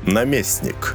Наместник.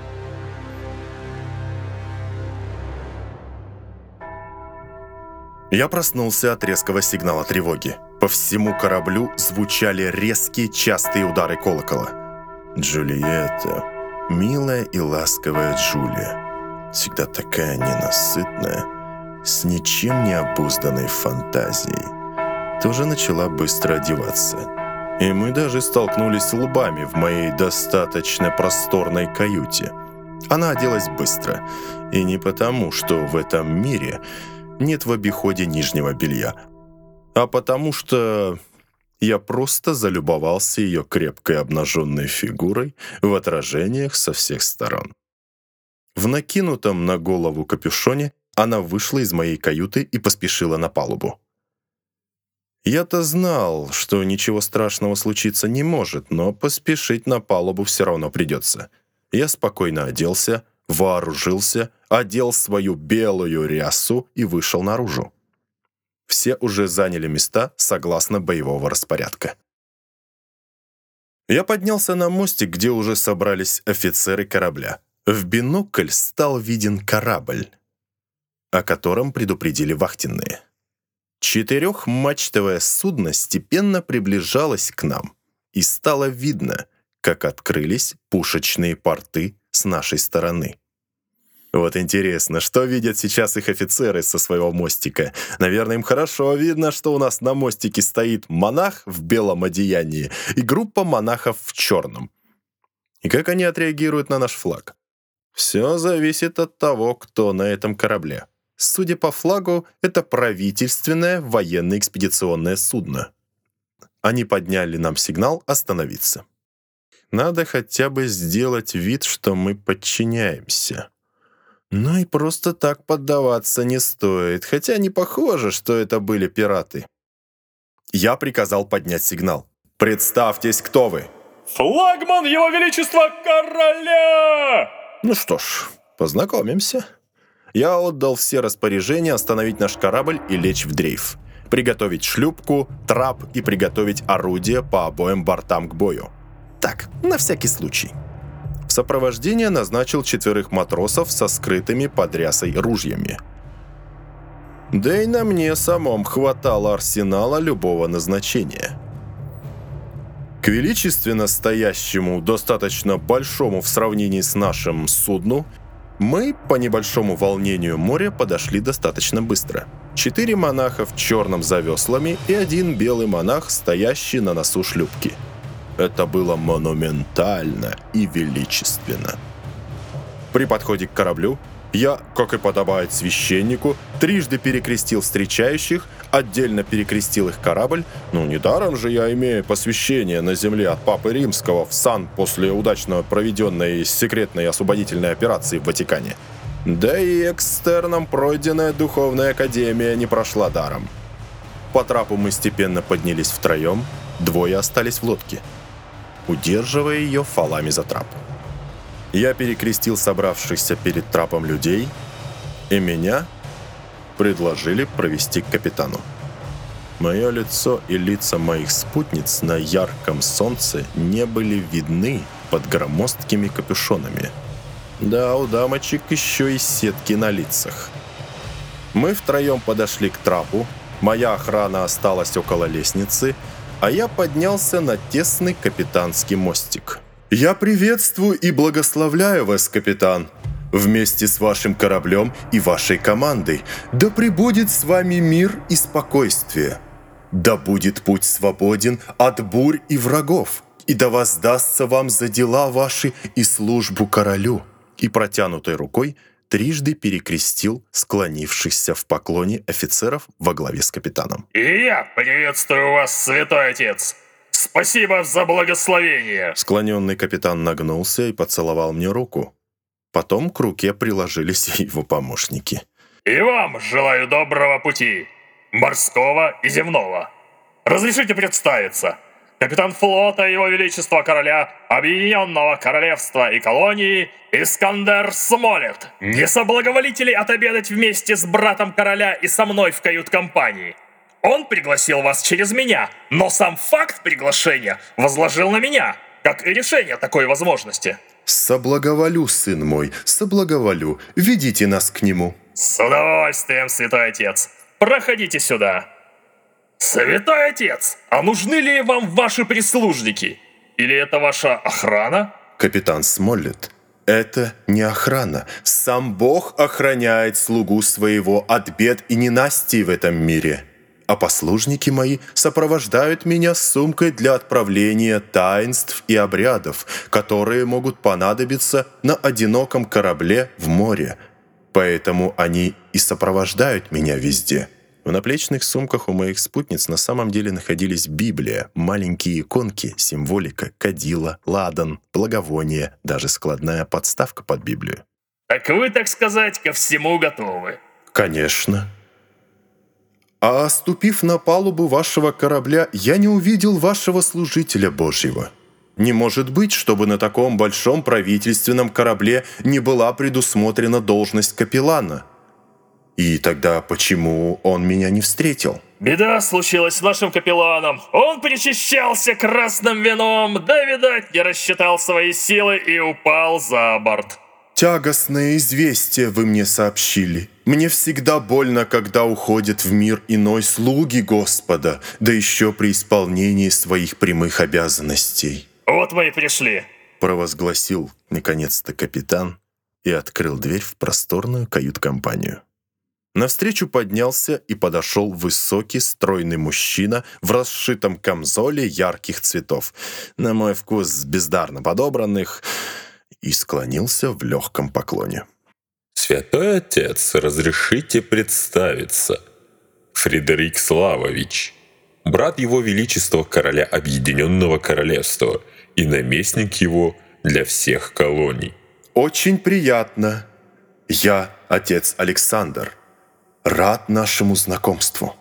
Я проснулся от резкого сигнала тревоги. По всему кораблю звучали резкие, частые удары колокола. Джульетта, милая и ласковая Джулия, всегда такая ненасытная, с ничем не обузданной фантазией, тоже начала быстро одеваться. И мы даже столкнулись лбами в моей достаточно просторной каюте. Она оделась быстро, и не потому, что в этом мире нет в обиходе нижнего белья, а потому что я просто залюбовался ее крепкой обнаженной фигурой в отражениях со всех сторон. В накинутом на голову капюшоне она вышла из моей каюты и поспешила на палубу. Я-то знал, что ничего страшного случиться не может, но поспешить на палубу все равно придется. Я спокойно оделся, вооружился, одел свою белую рясу и вышел наружу. Все уже заняли места согласно боевого распорядка. Я поднялся на мостик, где уже собрались офицеры корабля. В бинокль стал виден корабль, о котором предупредили вахтенные. Четырехмачтовое судно степенно приближалось к нам, и стало видно, как открылись пушечные порты с нашей стороны. Вот интересно, что видят сейчас их офицеры со своего мостика? Наверное, им хорошо видно, что у нас на мостике стоит монах в белом одеянии и группа монахов в черном. И как они отреагируют на наш флаг? Все зависит от того, кто на этом корабле. Судя по флагу, это правительственное военно-экспедиционное судно. Они подняли нам сигнал остановиться. Надо хотя бы сделать вид, что мы подчиняемся. Но и просто так поддаваться не стоит, хотя не похоже, что это были пираты. Я приказал поднять сигнал. «Представьтесь, кто вы?» «Флагман Его Величества Короля!» Ну что ж, познакомимся. Я отдал все распоряжения остановить наш корабль и лечь в дрейф, приготовить шлюпку, трап и приготовить орудия по обоим бортам к бою. Так, на всякий случай. В сопровождение назначил 4 матросов со скрытыми под рясой ружьями. Да и на мне самом хватало арсенала любого назначения. К величественно стоящему, достаточно большому в сравнении с нашим судну, мы по небольшому волнению моря подошли достаточно быстро. 4 монаха в черном за веслами и 1 белый монах, стоящий на носу шлюпки. Это было монументально и величественно. При подходе к кораблю я, как и подобает священнику, трижды перекрестил встречающих, отдельно перекрестил их корабль. Недаром же я имею посвящение на земле от Папы Римского в сан после удачно проведенной секретной освободительной операции в Ватикане. Да и экстерном пройденная духовная академия не прошла даром. По трапу мы степенно поднялись втроем, 2 остались в лодке, удерживая ее фалами за трап. Я перекрестил собравшихся перед трапом людей, и меня предложили провести к капитану. Мое лицо и лица моих спутниц на ярком солнце не были видны под громоздкими капюшонами. Да, у дамочек еще и сетки на лицах. Мы втроем подошли к трапу, моя охрана осталась около лестницы, а я поднялся на тесный капитанский мостик. «Я приветствую и благословляю вас, капитан, вместе с вашим кораблем и вашей командой. Да пребудет с вами мир и спокойствие. Да будет путь свободен от бурь и врагов, и да воздастся вам за дела ваши и службу королю». И протянутой рукой трижды перекрестил склонившихся в поклоне офицеров во главе с капитаном. «И я приветствую вас, святой отец! Спасибо за благословение!» Склоненный капитан нагнулся и поцеловал мне руку. Потом к руке приложились его помощники. «И вам желаю доброго пути, морского и земного. Разрешите представиться. Капитан флота Его Величества Короля Объединенного Королевства и Колонии Искандер Смолет. Не соблаговолите ли отобедать вместе с братом короля и со мной в кают-компании? Он пригласил вас через меня, но сам факт приглашения возложил на меня, как и решение такой возможности». «Соблаговолю, сын мой, соблаговолю. Ведите нас к нему». С удовольствием, святой отец. Проходите сюда. Святой отец, а нужны ли вам ваши прислужники? Или это ваша охрана? Капитан Смоллет, это не охрана. Сам Бог охраняет слугу своего от бед и ненастий в этом мире. А послужники мои сопровождают меня с сумкой для отправления таинств и обрядов, которые могут понадобиться на одиноком корабле в море. Поэтому они и сопровождают меня везде. В наплечных сумках у моих спутниц на самом деле находились Библия, маленькие иконки, символика, кадила, ладан, благовония, даже складная подставка под Библию. Так вы, так сказать, ко всему готовы. Конечно. А ступив на палубу вашего корабля, я не увидел вашего служителя Божьего. Не может быть, чтобы на таком большом правительственном корабле не была предусмотрена должность капеллана. И тогда почему он меня не встретил? Беда случилась с нашим капелланом. Он причащался красным вином, да, видать, не рассчитал свои силы и упал за борт. Тягостное известие вы мне сообщили. Мне всегда больно, когда уходят в мир иной слуги Господа, да еще при исполнении своих прямых обязанностей. Вот мы и пришли. Провозгласил, наконец-то, капитан и открыл дверь в просторную кают-компанию. Навстречу поднялся и подошел высокий, стройный мужчина в расшитом камзоле ярких цветов, на мой вкус бездарно подобранных, и склонился в легком поклоне. «Святой отец, разрешите представиться. Фредерик Славович, брат его величества короля Объединенного Королевства и наместник его для всех колоний». «Очень приятно. Я отец Александр. Рад нашему знакомству».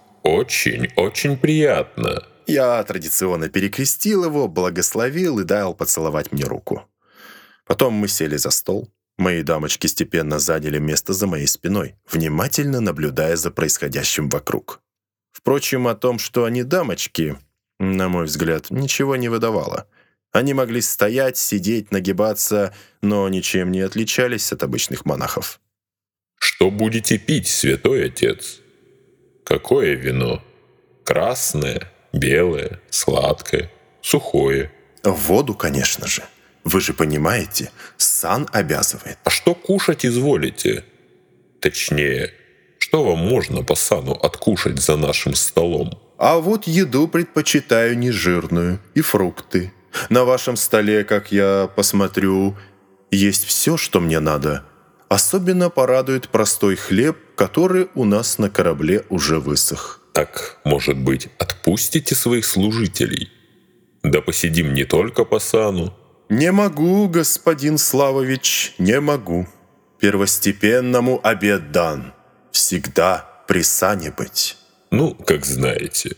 «Очень приятно». Я традиционно перекрестил его, благословил и дал поцеловать мне руку. Потом мы сели за стол. Мои дамочки степенно заняли место за моей спиной, внимательно наблюдая за происходящим вокруг. Впрочем, о том, что они дамочки, на мой взгляд, ничего не выдавало. Они могли стоять, сидеть, нагибаться, но ничем не отличались от обычных монахов. «Что будете пить, святой отец? Какое вино? Красное, белое, сладкое, сухое?» Воду, конечно же. Вы же понимаете, сан обязывает. «А что кушать изволите? Точнее, что вам можно по сану откушать за нашим столом?» А вот еду предпочитаю нежирную и фрукты. На вашем столе, как я посмотрю, есть все, что мне надо. Особенно порадует простой хлеб, который у нас на корабле уже высох. «Так, может быть, отпустите своих служителей? Да посидим не только по сану». «Не могу, господин Славович, не могу. Первостепенному обед дан. Всегда при сане быть». «Ну, как знаете.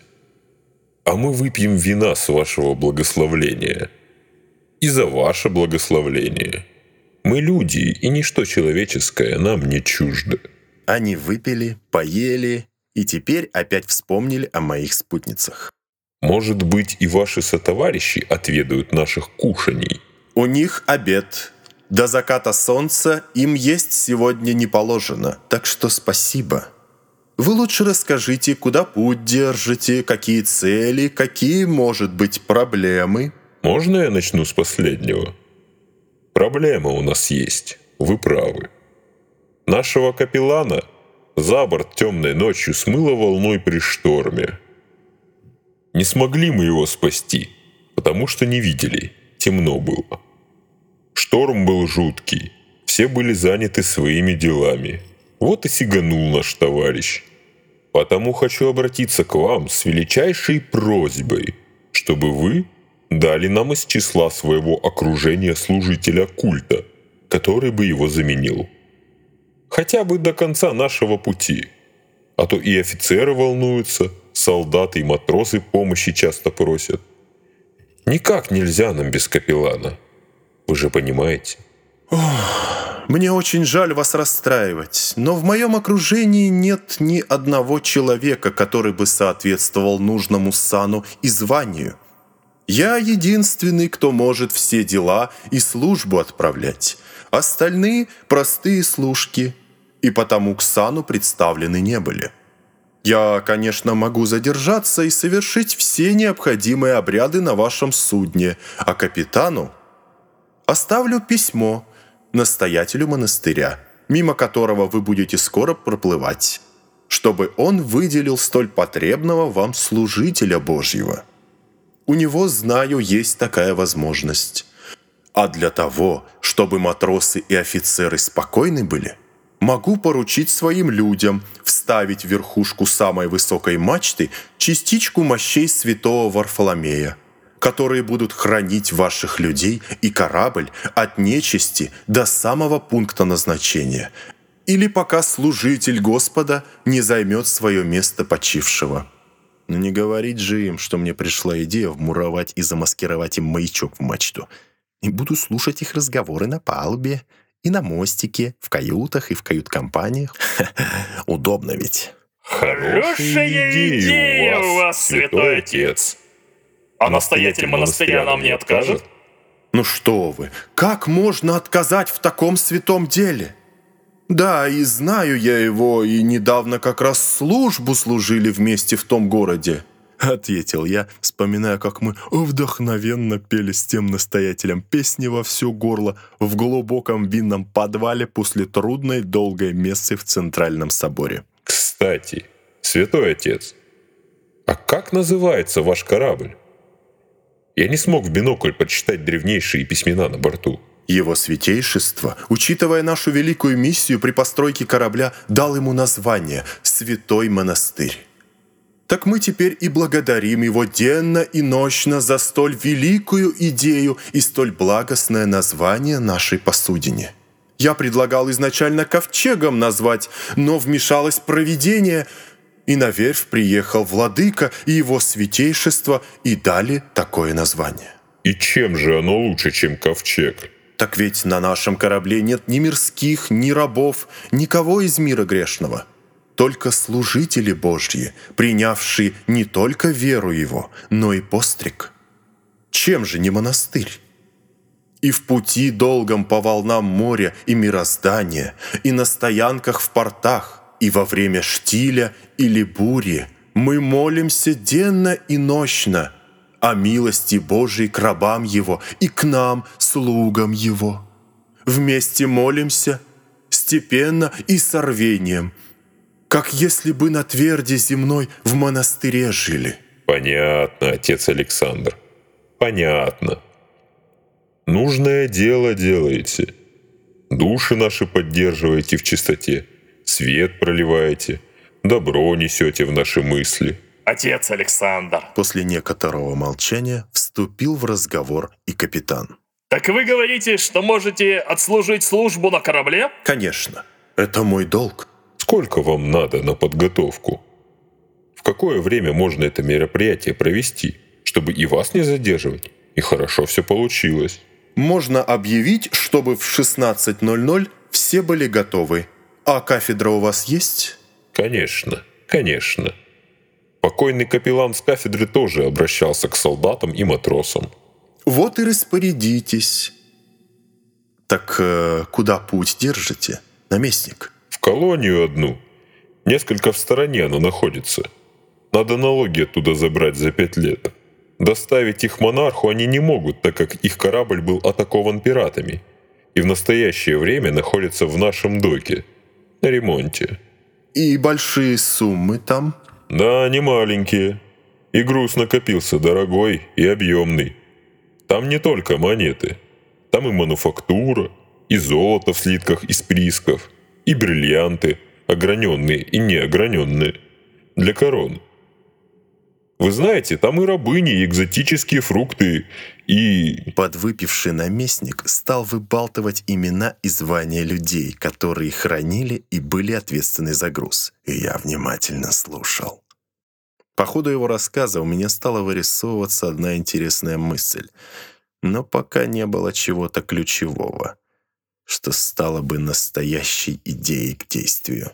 А мы выпьем вина с вашего благословления. И за ваше благословление. Мы люди, и ничто человеческое нам не чуждо». Они выпили, поели и теперь опять вспомнили о моих спутницах. «Может быть, и ваши сотоварищи отведают наших кушаний?» «У них обед. До заката солнца им есть сегодня не положено, так что спасибо. Вы лучше расскажите, куда путь держите, какие цели, какие, может быть, проблемы». «Можно я начну с последнего? Проблема у нас есть, вы правы. Нашего капеллана за борт темной ночью смыло волной при шторме. Не смогли мы его спасти, потому что не видели, темно было. Шторм был жуткий, все были заняты своими делами. Вот и сиганул наш товарищ. Потому хочу обратиться к вам с величайшей просьбой, чтобы вы дали нам из числа своего окружения служителя культа, который бы его заменил. Хотя бы до конца нашего пути. А то и офицеры волнуются, солдаты и матросы помощи часто просят. Никак нельзя нам без капеллана. Вы же понимаете?» «Мне очень жаль вас расстраивать, но в моем окружении нет ни одного человека, который бы соответствовал нужному сану и званию. Я единственный, кто может все дела и службу отправлять. Остальные — простые служки, и потому к сану представлены не были. Я, конечно, могу задержаться и совершить все необходимые обряды на вашем судне, а капитану оставлю письмо настоятелю монастыря, мимо которого вы будете скоро проплывать, чтобы он выделил столь потребного вам служителя Божьего. У него, знаю, есть такая возможность. А для того, чтобы матросы и офицеры спокойны были, могу поручить своим людям вставить в верхушку самой высокой мачты частичку мощей святого Варфоломея, которые будут хранить ваших людей и корабль от нечисти до самого пункта назначения, или пока служитель Господа не займет свое место почившего. Но не говорить же им, что мне пришла идея вмуровать и замаскировать им маячок в мачту. И буду слушать их разговоры на палубе, и на мостике, в каютах и в кают-компаниях. Удобно ведь. Хорошая идея у вас, святой отец. А настоятель монастыря нам не откажет? Ну что вы, как можно отказать в таком святом деле? Да, и знаю я его, и недавно как раз службу служили вместе в том городе. Ответил я, вспоминая, как мы вдохновенно пели с тем настоятелем песни во все горло в глубоком винном подвале после трудной долгой мессы в Центральном соборе. Кстати, святой отец, а как называется ваш корабль? Я не смог в бинокль прочитать древнейшие письмена на борту. Его святейшество, учитывая нашу великую миссию при постройке корабля, дал ему название «Святой монастырь». Так мы теперь и благодарим его денно и нощно за столь великую идею и столь благостное название нашей посудине. Я предлагал изначально ковчегом назвать, но вмешалось провидение, и на верфь приехал владыка и его святейшество и дали такое название. И чем же оно лучше, чем ковчег? Так ведь на нашем корабле нет ни мирских, ни рабов, никого из мира грешного. Только служители Божьи, принявшие не только веру Его, но и постриг. Чем же не монастырь? И в пути долгом по волнам моря и мироздания, и на стоянках в портах, и во время штиля или бури мы молимся денно и нощно о милости Божией к рабам Его и к нам, слугам Его. Вместе молимся степенно и с рвением, как если бы на тверди земной в монастыре жили. Понятно, отец Александр, понятно. Нужное дело делаете. Души наши поддерживаете в чистоте, свет проливаете, добро несете в наши мысли. Отец Александр. После некоторого молчания вступил в разговор и капитан. Так вы говорите, что можете отслужить службу на корабле? Конечно, это мой долг. Сколько вам надо на подготовку? В какое время можно это мероприятие провести, чтобы и вас не задерживать, и хорошо все получилось? Можно объявить, чтобы в 16:00 все были готовы. А кафедра у вас есть? Конечно, конечно. Покойный капеллан с кафедры тоже обращался к солдатам и матросам. Вот и распорядитесь. Так куда путь держите, наместник? В колонию одну. Несколько в стороне она находится. Надо налоги оттуда забрать за 5 лет. Доставить их монарху они не могут, так как их корабль был атакован пиратами и в настоящее время находится в нашем доке, на ремонте. И большие суммы там? Да, не маленькие. И груз накопился дорогой и объемный. Там не только монеты. Там и мануфактура, и золото в слитках из приисков, и бриллианты, ограненные и неограненные, для корон. Вы знаете, там и рабыни, и экзотические фрукты, и... Подвыпивший наместник стал выбалтывать имена и звания людей, которые хранили и были ответственны за груз. И я внимательно слушал. По ходу его рассказа у меня стала вырисовываться одна интересная мысль. Но пока не было чего-то ключевого, что стало бы настоящей идеей к действию.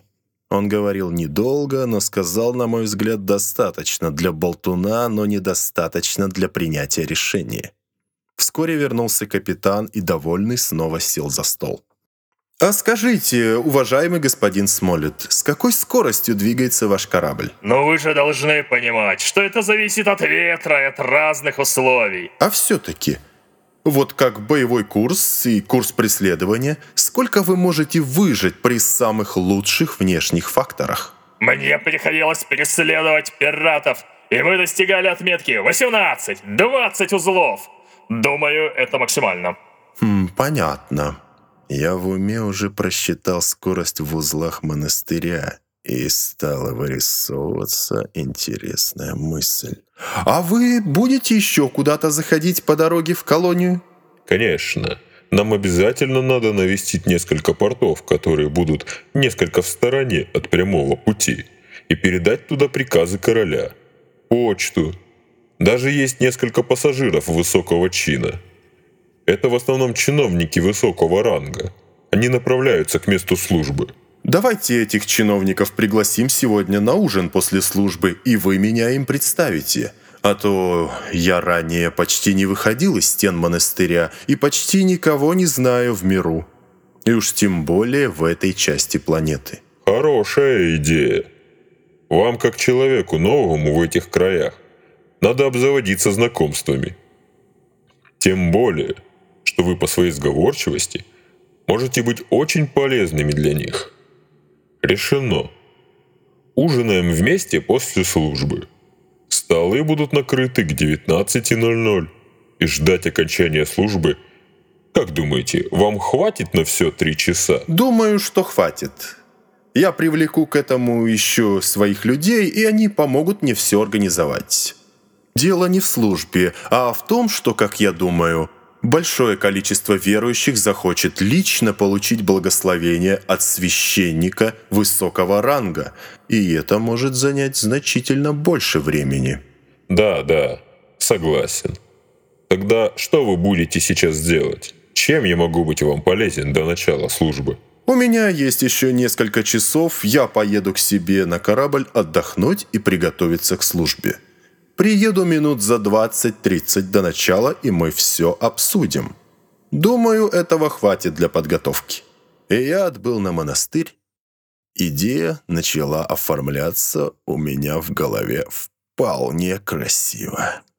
Он говорил недолго, но сказал, на мой взгляд, достаточно для болтуна, но недостаточно для принятия решения. Вскоре вернулся капитан и, довольный, снова сел за стол. «А скажите, уважаемый господин Смоллет, с какой скоростью двигается ваш корабль?» Но вы же должны понимать, что это зависит от ветра и от разных условий. «А все-таки, вот как боевой курс и курс преследования, сколько вы можете выжить при самых лучших внешних факторах?» Мне приходилось преследовать пиратов, и мы достигали отметки 18-20 узлов. Думаю, это максимально. Понятно. Я в уме уже просчитал скорость в узлах монастыря, и стала вырисовываться интересная мысль. «А вы будете еще куда-то заходить по дороге в колонию?» Конечно. Нам обязательно надо навестить несколько портов, которые будут несколько в стороне от прямого пути, и передать туда приказы короля, почту. Даже есть несколько пассажиров высокого чина. Это в основном чиновники высокого ранга. Они направляются к месту службы. «Давайте этих чиновников пригласим сегодня на ужин после службы, и вы меня им представите. А то я ранее почти не выходил из стен монастыря и почти никого не знаю в миру. И уж тем более в этой части планеты». Хорошая идея. Вам, как человеку новому в этих краях, надо обзаводиться знакомствами. Тем более, что вы по своей сговорчивости можете быть очень полезными для них. Решено. Ужинаем вместе после службы. Столы будут накрыты к 19:00. И ждать окончания службы, как думаете, вам хватит на все 3 часа? «Думаю, что хватит. Я привлеку к этому еще своих людей, и они помогут мне все организовать. Дело не в службе, а в том, что, как я думаю, большое количество верующих захочет лично получить благословение от священника высокого ранга, и это может занять значительно больше времени». Да, согласен. Тогда что вы будете сейчас делать? Чем я могу быть вам полезен до начала службы? «У меня есть еще несколько часов, я поеду к себе на корабль отдохнуть и приготовиться к службе. Приеду минут за 20-30 до начала, и мы все обсудим. Думаю, этого хватит для подготовки». И я отбыл на монастырь. Идея начала оформляться у меня в голове вполне красиво.